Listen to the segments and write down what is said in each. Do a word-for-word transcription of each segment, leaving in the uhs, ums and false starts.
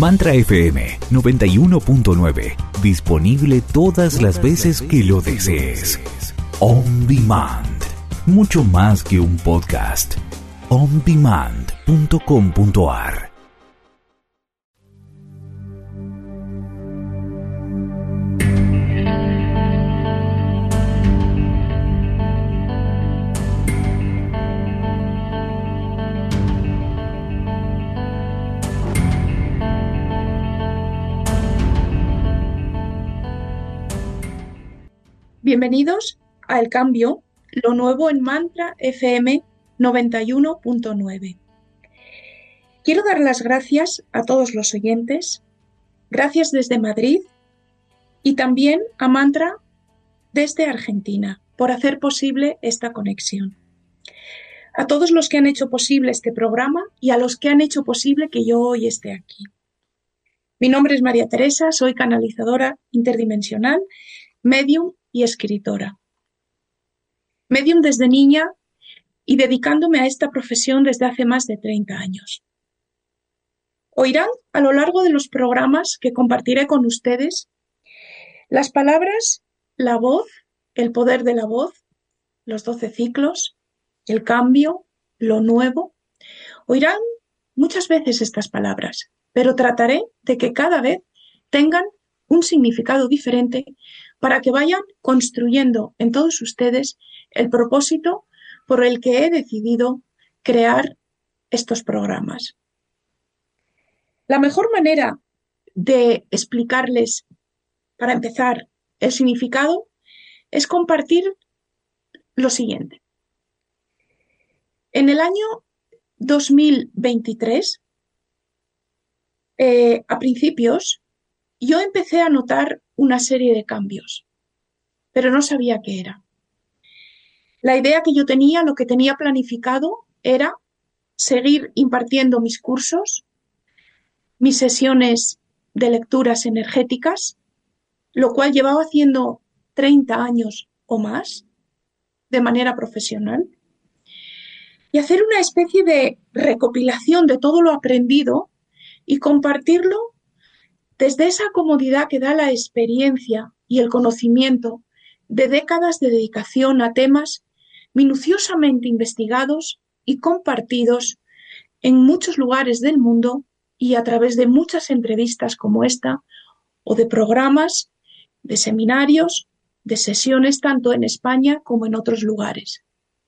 Mantra F M noventa y uno punto nueve. Disponible todas las veces que lo desees. On Demand. Mucho más que un podcast. on demand punto com punto a r. Bienvenidos a El Cambio, lo nuevo en Mantra F M noventa y uno punto nueve. Quiero dar las gracias a todos los oyentes, gracias desde Madrid y también a Mantra desde Argentina por hacer posible esta conexión. A todos los que han hecho posible este programa y a los que han hecho posible que yo hoy esté aquí. Mi nombre es María Teresa, soy canalizadora interdimensional, médium y escritora. Médium desde niña y dedicándome a esta profesión desde hace más de treinta años. Oirán a lo largo de los programas que compartiré con ustedes las palabras, la voz, el poder de la voz, los doce ciclos, el cambio, lo nuevo. Oirán muchas veces estas palabras, pero trataré de que cada vez tengan un significado diferente para que vayan construyendo en todos ustedes el propósito por el que he decidido crear estos programas. La mejor manera de explicarles, para empezar, el significado es compartir lo siguiente. En el año dos mil veintitrés, eh, a principios, yo empecé a notar una serie de cambios, pero no sabía qué era. La idea que yo tenía, lo que tenía planificado, era seguir impartiendo mis cursos, mis sesiones de lecturas energéticas, lo cual llevaba haciendo treinta años o más, de manera profesional, y hacer una especie de recopilación de todo lo aprendido y compartirlo desde esa comodidad que da la experiencia y el conocimiento de décadas de dedicación a temas minuciosamente investigados y compartidos en muchos lugares del mundo y a través de muchas entrevistas como esta, o de programas, de seminarios, de sesiones tanto en España como en otros lugares.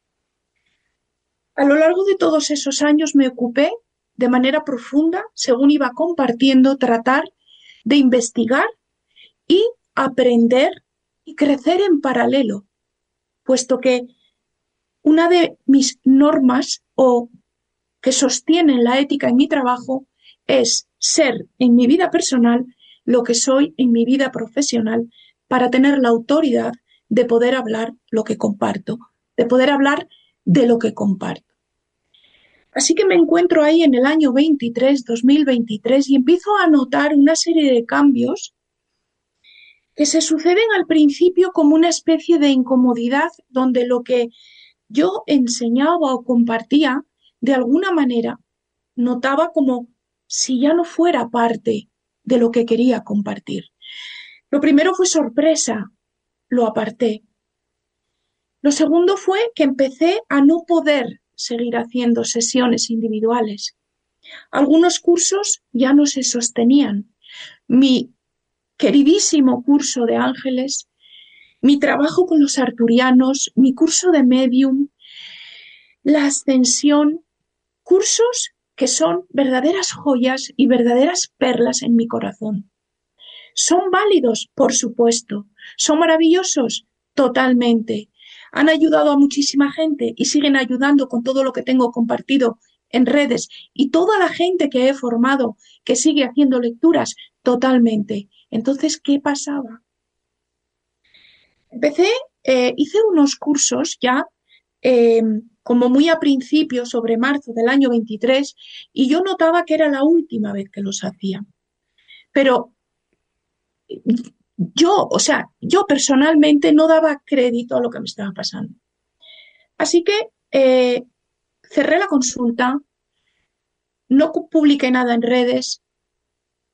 A lo largo de todos esos años me ocupé de manera profunda, según iba compartiendo, tratar de investigar y aprender y crecer en paralelo, puesto que una de mis normas o que sostienen la ética en mi trabajo es ser en mi vida personal lo que soy en mi vida profesional para tener la autoridad de poder hablar lo que comparto, de poder hablar de lo que comparto. Así que me encuentro ahí en el año veintitrés, dos mil veintitrés, y empiezo a notar una serie de cambios que se suceden al principio como una especie de incomodidad donde lo que yo enseñaba o compartía, de alguna manera, notaba como si ya no fuera parte de lo que quería compartir. Lo primero fue sorpresa, lo aparté. Lo segundo fue que empecé a no poder seguir haciendo sesiones individuales. Algunos cursos ya no se sostenían. Mi queridísimo curso de ángeles, mi trabajo con los arturianos, mi curso de medium, la ascensión, cursos que son verdaderas joyas y verdaderas perlas en mi corazón. ¿Son válidos? Por supuesto. ¿Son maravillosos? Totalmente. Han ayudado a muchísima gente y siguen ayudando con todo lo que tengo compartido en redes y toda la gente que he formado que sigue haciendo lecturas, totalmente. Entonces, ¿qué pasaba? Empecé, eh, hice unos cursos ya eh, como muy a principio, sobre marzo del año veintitrés, y yo notaba que era la última vez que los hacía. Pero yo, o sea, yo personalmente no daba crédito a lo que me estaba pasando. Así que eh, cerré la consulta, no publiqué nada en redes,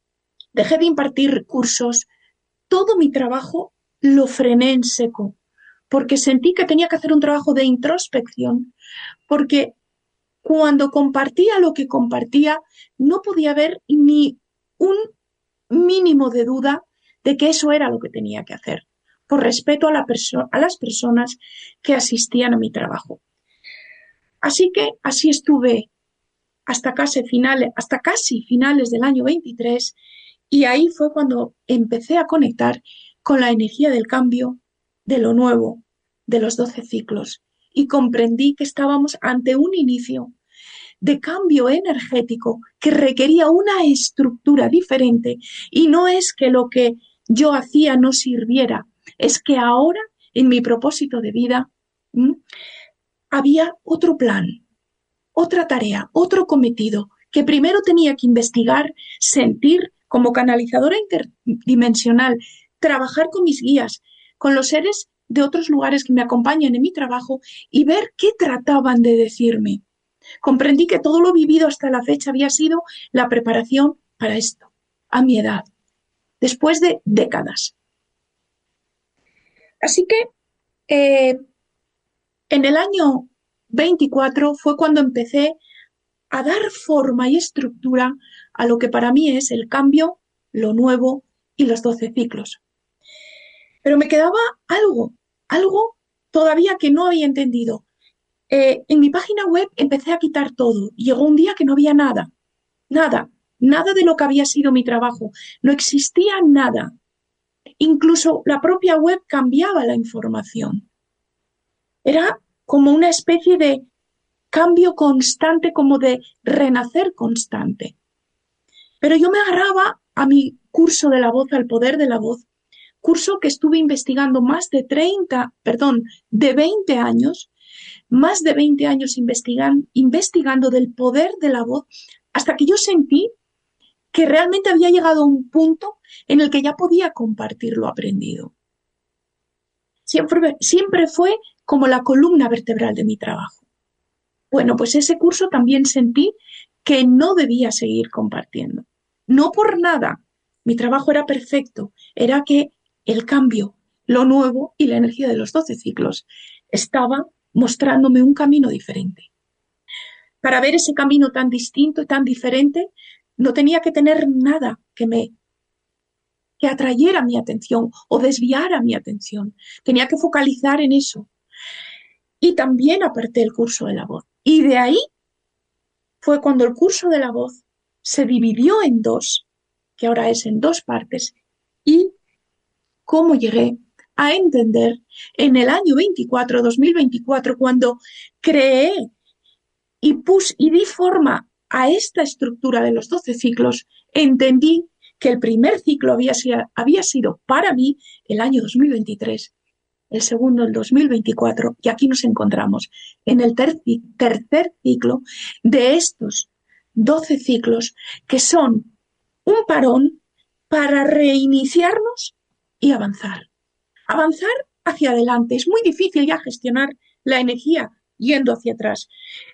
dejé de impartir cursos, todo mi trabajo lo frené en seco, porque sentí que tenía que hacer un trabajo de introspección, porque cuando compartía lo que compartía, no podía haber ni un mínimo de duda de que eso era lo que tenía que hacer, por respeto a, la perso- a las personas que asistían a mi trabajo. Así que así estuve hasta casi finales, hasta casi finales del año veintitrés, y ahí fue cuando empecé a conectar con la energía del cambio, de lo nuevo, de los doce ciclos, y comprendí que estábamos ante un inicio de cambio energético que requería una estructura diferente, y no es que lo que yo hacía no sirviera, es que ahora en mi propósito de vida ¿m? había otro plan, otra tarea, otro cometido, que primero tenía que investigar, sentir como canalizadora interdimensional, trabajar con mis guías, con los seres de otros lugares que me acompañan en mi trabajo y ver qué trataban de decirme. Comprendí que todo lo vivido hasta la fecha había sido la preparación para esto, a mi edad, después de décadas. Así que eh, en el año veinticuatro fue cuando empecé a dar forma y estructura a lo que para mí es el cambio, lo nuevo y los doce ciclos. Pero me quedaba algo, algo todavía que no había entendido. Eh, en mi página web empecé a quitar todo. Llegó un día que no había nada, nada, nada de lo que había sido mi trabajo. No existía nada. Incluso la propia web cambiaba la información. Era como una especie de cambio constante, como de renacer constante. Pero yo me agarraba a mi curso de la voz, al poder de la voz, curso que estuve investigando más de treinta, perdón, de veinte años, más de veinte años investigan, investigando del poder de la voz, hasta que yo sentí que realmente había llegado a un punto en el que ya podía compartir lo aprendido. Siempre, siempre fue como la columna vertebral de mi trabajo. Bueno, pues ese curso también sentí que no debía seguir compartiendo. No por nada, mi trabajo era perfecto, era que el cambio, lo nuevo y la energía de los doce ciclos estaba mostrándome un camino diferente. Para ver ese camino tan distinto y tan diferente, no tenía que tener nada que me que atrayera mi atención o desviara mi atención. Tenía que focalizar en eso. Y también aparté el curso de la voz. Y de ahí fue cuando el curso de la voz se dividió en dos, que ahora es en dos partes, y cómo llegué a entender en el año veinticuatro, dos mil veinticuatro, cuando creé y puse y di forma a esta estructura de los doce ciclos, entendí que el primer ciclo había sido, había sido para mí el año dos mil veintitrés, el segundo el dos mil veinticuatro, y aquí nos encontramos en el ter- tercer ciclo de estos doce ciclos que son un parón para reiniciarnos y avanzar. Avanzar hacia adelante. Es muy difícil ya gestionar la energía yendo hacia atrás.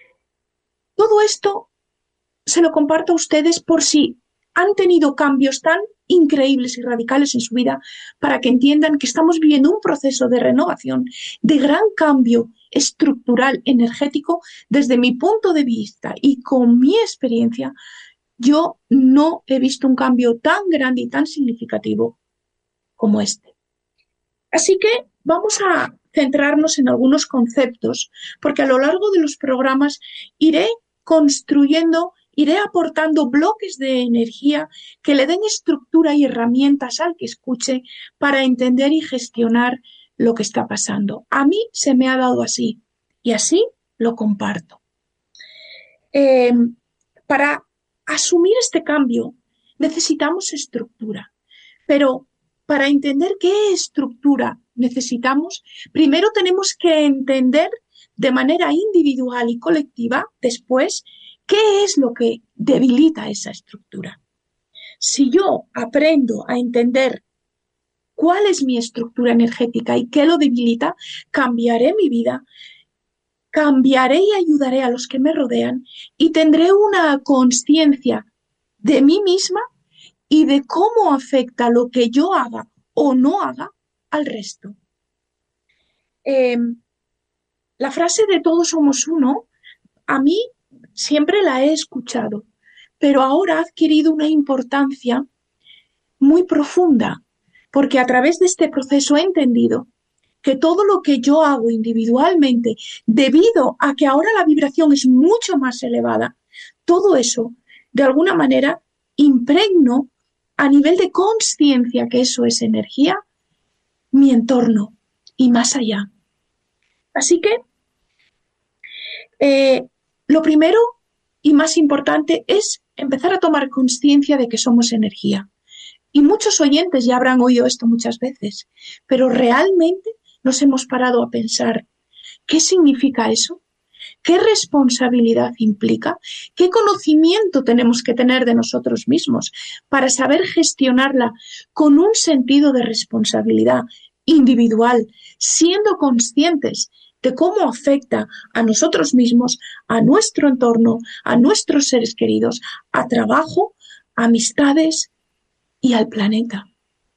Todo esto se lo comparto a ustedes por si han tenido cambios tan increíbles y radicales en su vida, para que entiendan que estamos viviendo un proceso de renovación, de gran cambio estructural, energético. Desde mi punto de vista y con mi experiencia, yo no he visto un cambio tan grande y tan significativo como este. Así que vamos a centrarnos en algunos conceptos, porque a lo largo de los programas iré construyendo, iré aportando bloques de energía que le den estructura y herramientas al que escuche para entender y gestionar lo que está pasando. A mí se me ha dado así y así lo comparto. Eh, para asumir este cambio necesitamos estructura, pero para entender qué estructura necesitamos, primero tenemos que entender de manera individual y colectiva, después, qué es lo que debilita esa estructura. Si yo aprendo a entender cuál es mi estructura energética y qué lo debilita, cambiaré mi vida, cambiaré y ayudaré a los que me rodean y tendré una conciencia de mí misma y de cómo afecta lo que yo haga o no haga al resto. Eh, la frase de todos somos uno, a mí siempre la he escuchado, pero ahora ha adquirido una importancia muy profunda, porque a través de este proceso he entendido que todo lo que yo hago individualmente, debido a que ahora la vibración es mucho más elevada, todo eso, de alguna manera, impregno a nivel de conciencia que eso es energía, mi entorno y más allá. Así que eh, lo primero y más importante es empezar a tomar conciencia de que somos energía. Y muchos oyentes ya habrán oído esto muchas veces, pero realmente nos hemos parado a pensar, ¿qué significa eso? ¿Qué responsabilidad implica? ¿Qué conocimiento tenemos que tener de nosotros mismos para saber gestionarla con un sentido de responsabilidad individual, siendo conscientes de cómo afecta a nosotros mismos, a nuestro entorno, a nuestros seres queridos, a trabajo, a amistades y al planeta?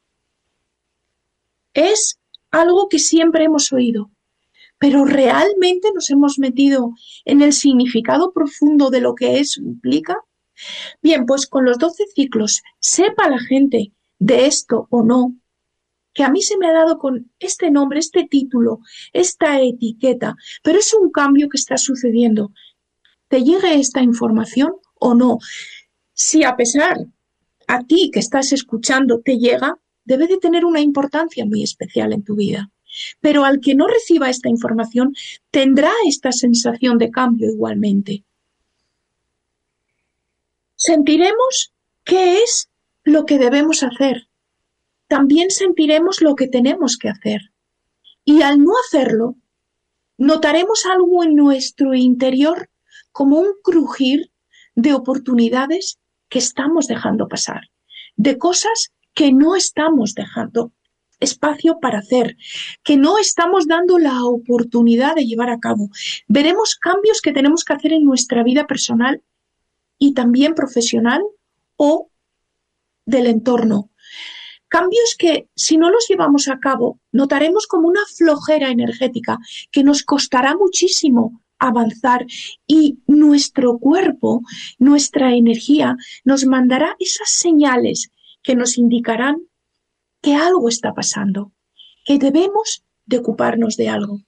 Es algo que siempre hemos oído, pero ¿realmente nos hemos metido en el significado profundo de lo que eso implica? Bien, pues con los doce ciclos, sepa la gente de esto o no, que a mí se me ha dado con este nombre, este título, esta etiqueta, pero es un cambio que está sucediendo. ¿Te llega esta información o no? Si a pesar a ti que estás escuchando te llega, debe de tener una importancia muy especial en tu vida. Pero al que no reciba esta información, tendrá esta sensación de cambio igualmente. Sentiremos qué es lo que debemos hacer. También sentiremos lo que tenemos que hacer. Y al no hacerlo, notaremos algo en nuestro interior como un crujir de oportunidades que estamos dejando pasar, de cosas que no estamos dejando espacio para hacer, que no estamos dando la oportunidad de llevar a cabo. Veremos cambios que tenemos que hacer en nuestra vida personal y también profesional o del entorno. Cambios que, si no los llevamos a cabo, notaremos como una flojera energética que nos costará muchísimo avanzar y nuestro cuerpo, nuestra energía, nos mandará esas señales que nos indicarán que algo está pasando, que debemos de ocuparnos de algo.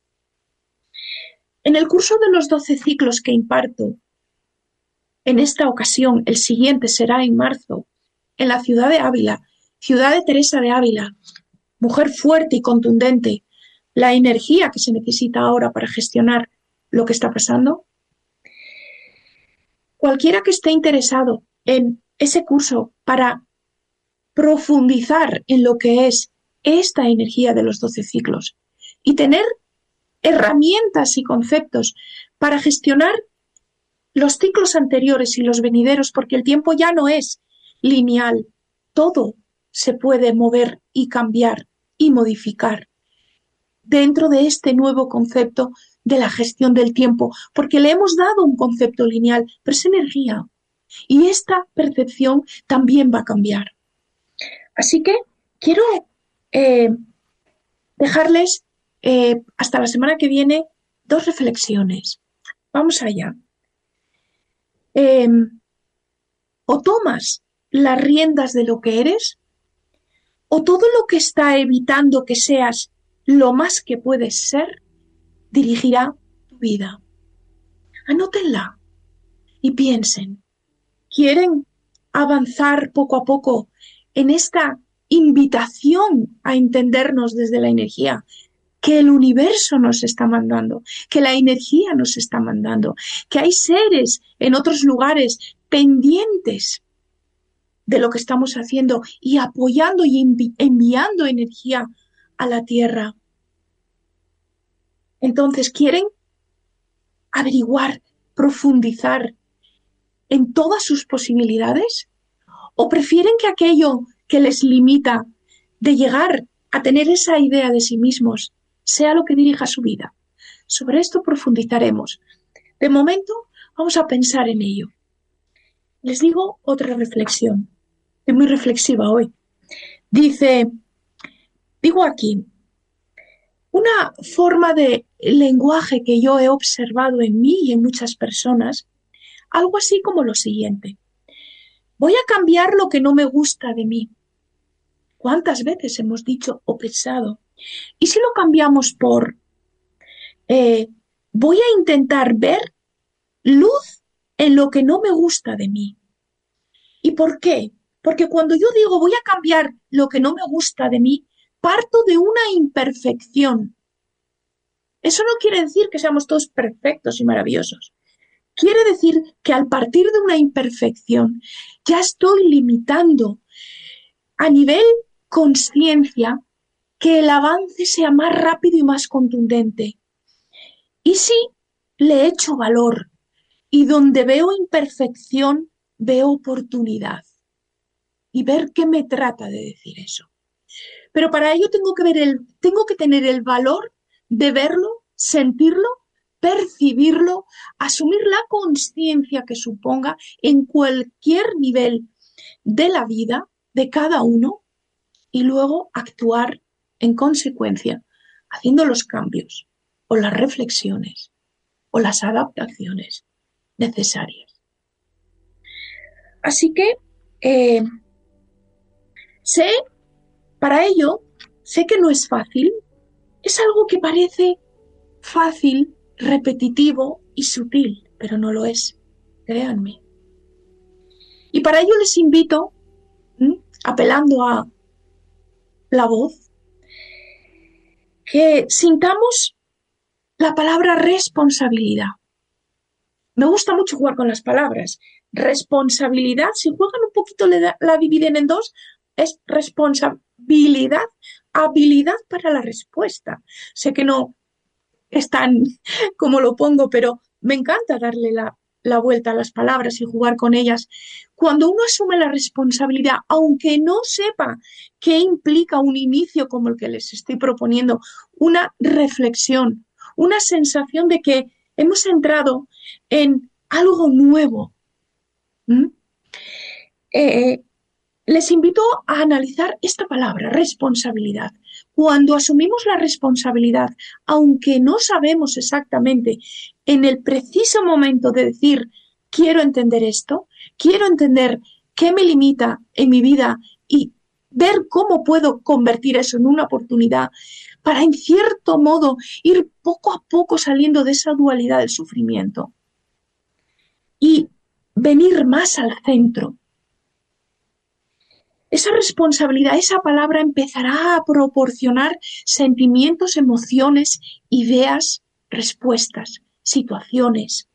En el curso de los doce ciclos que imparto, en esta ocasión, el siguiente será en marzo, en la ciudad de Ávila, ciudad de Teresa de Ávila, mujer fuerte y contundente, la energía que se necesita ahora para gestionar lo que está pasando. Cualquiera que esté interesado en ese curso para profundizar en lo que es esta energía de los doce ciclos y tener herramientas y conceptos para gestionar los ciclos anteriores y los venideros, porque el tiempo ya no es lineal, todo se puede mover y cambiar y modificar dentro de este nuevo concepto de la gestión del tiempo, porque le hemos dado un concepto lineal, pero es energía. Y esta percepción también va a cambiar. Así que quiero eh, dejarles eh, hasta la semana que viene dos reflexiones. Vamos allá. Eh, o tomas las riendas de lo que eres, o todo lo que está evitando que seas lo más que puedes ser, dirigirá tu vida. Anótenla y piensen. ¿Quieren avanzar poco a poco en esta invitación a entendernos desde la energía que el universo nos está mandando, que la energía nos está mandando, que hay seres en otros lugares pendientes de lo que estamos haciendo y apoyando y envi- enviando energía a la Tierra? Entonces, ¿quieren averiguar, profundizar en todas sus posibilidades? ¿O prefieren que aquello que les limita de llegar a tener esa idea de sí mismos sea lo que dirija su vida? Sobre esto profundizaremos. De momento, vamos a pensar en ello. Les digo otra reflexión. Estoy muy reflexiva hoy. Dice, digo aquí, una forma de lenguaje que yo he observado en mí y en muchas personas, algo así como lo siguiente. Voy a cambiar lo que no me gusta de mí. ¿Cuántas veces hemos dicho o pensado? ¿Y si lo cambiamos por eh, voy a intentar ver luz en lo que no me gusta de mí? ¿Y por qué? Porque cuando yo digo voy a cambiar lo que no me gusta de mí, parto de una imperfección. Eso no quiere decir que seamos todos perfectos y maravillosos. Quiere decir que al partir de una imperfección ya estoy limitando a nivel conciencia que el avance sea más rápido y más contundente. Y si le echo valor y donde veo imperfección, veo oportunidad. Y ver qué me trata de decir eso. Pero para ello tengo que ver el, tengo que tener el valor de verlo, sentirlo, percibirlo, asumir la conciencia que suponga en cualquier nivel de la vida de cada uno y luego actuar en consecuencia, haciendo los cambios o las reflexiones o las adaptaciones necesarias. Así que eh, sé, para ello, sé que no es fácil, es algo que parece fácil, repetitivo y sutil, pero no lo es, créanme. Y para ello les invito, ¿m? apelando a la voz, que sintamos la palabra responsabilidad. Me gusta mucho jugar con las palabras. Responsabilidad, si juegan un poquito la, la dividen en dos, es responsabilidad, habilidad para la respuesta. Sé que no es tan como lo pongo, pero me encanta darle la, la vuelta a las palabras y jugar con ellas. Cuando uno asume la responsabilidad, aunque no sepa qué implica un inicio como el que les estoy proponiendo, una reflexión, una sensación de que hemos entrado en algo nuevo. ¿Mm? Eh, les invito a analizar esta palabra, responsabilidad. Cuando asumimos la responsabilidad, aunque no sabemos exactamente en el preciso momento de decir, quiero entender esto, quiero entender qué me limita en mi vida y ver cómo puedo convertir eso en una oportunidad para, en cierto modo, ir poco a poco saliendo de esa dualidad del sufrimiento y venir más al centro. Esa responsabilidad, esa palabra empezará a proporcionar sentimientos, emociones, ideas, respuestas, situaciones.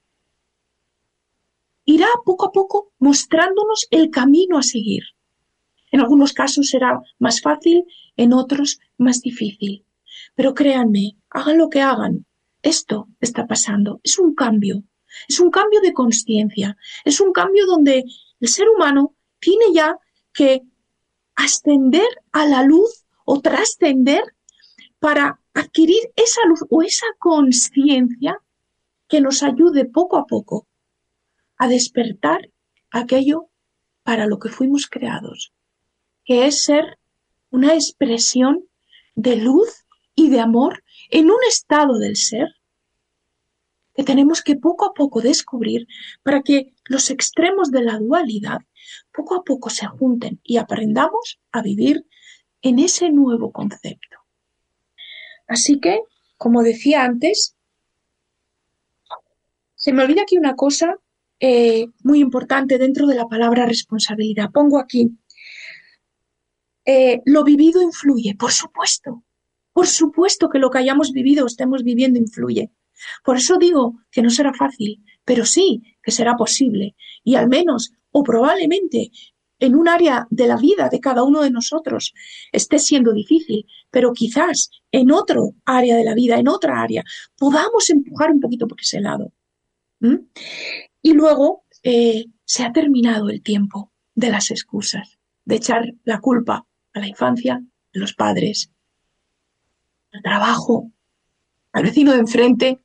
Irá poco a poco mostrándonos el camino a seguir. En algunos casos será más fácil, en otros más difícil. Pero créanme, hagan lo que hagan, esto está pasando. Es un cambio, es un cambio de conciencia, es un cambio donde el ser humano tiene ya que ascender a la luz o trascender para adquirir esa luz o esa conciencia que nos ayude poco a poco a despertar aquello para lo que fuimos creados, que es ser una expresión de luz y de amor en un estado del ser que tenemos que poco a poco descubrir para que los extremos de la dualidad poco a poco se junten y aprendamos a vivir en ese nuevo concepto. Así que, como decía antes, se me olvida aquí una cosa eh, muy importante dentro de la palabra responsabilidad. Pongo aquí, eh, lo vivido influye, por supuesto, por supuesto que lo que hayamos vivido o estemos viviendo influye. Por eso digo que no será fácil, pero sí que será posible y al menos o probablemente en un área de la vida de cada uno de nosotros esté siendo difícil, pero quizás en otro área de la vida, en otra área, podamos empujar un poquito por ese lado. ¿Mm? Y luego eh, se ha terminado el tiempo de las excusas, de echar la culpa a la infancia, a los padres, al trabajo, al vecino de enfrente.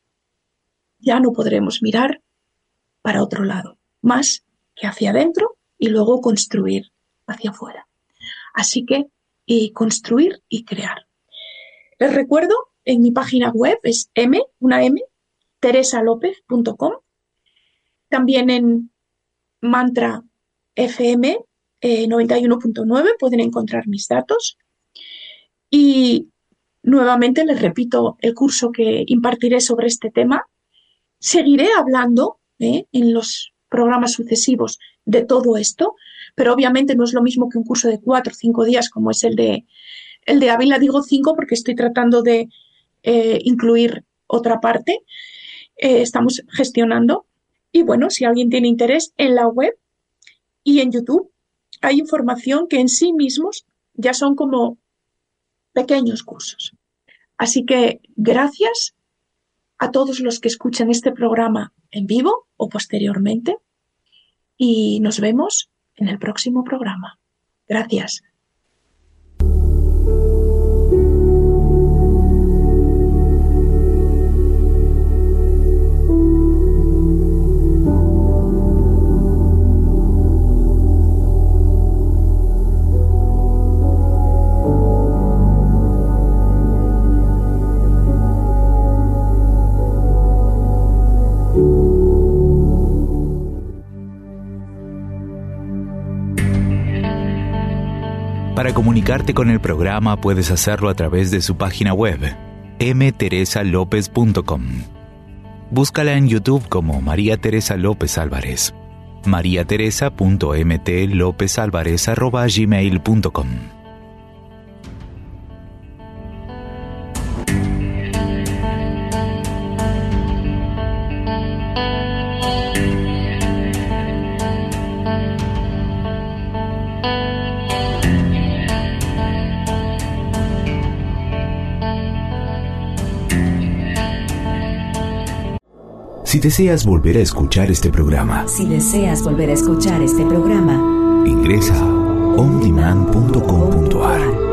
Ya no podremos mirar para otro lado, más que hacia adentro y luego construir hacia afuera. Así que y construir y crear. Les recuerdo, en mi página web es m, una m, teresa lopez punto com. También en Mantra F M eh, noventa y uno punto nueve pueden encontrar mis datos. Y nuevamente les repito el curso que impartiré sobre este tema. Seguiré hablando eh, en los programas sucesivos de todo esto, pero obviamente no es lo mismo que un curso de cuatro o cinco días como es el de, el de Ávila. Digo cinco porque estoy tratando de eh, incluir otra parte. Eh, estamos gestionando. Y bueno, si alguien tiene interés, en la web y en YouTube hay información que en sí mismos ya son como pequeños cursos. Así que gracias a todos los que escuchan este programa en vivo o posteriormente y nos vemos en el próximo programa. Gracias. Para comunicarte con el programa puedes hacerlo a través de su página web, m teresa lopez punto com. Búscala en YouTube como María Teresa López Álvarez. maria teresa punto m t lopez álvarez arroba gmail punto com. Si deseas volver a escuchar este programa, Si deseas volver a escuchar este programa, ingresa a on demand punto com punto a r.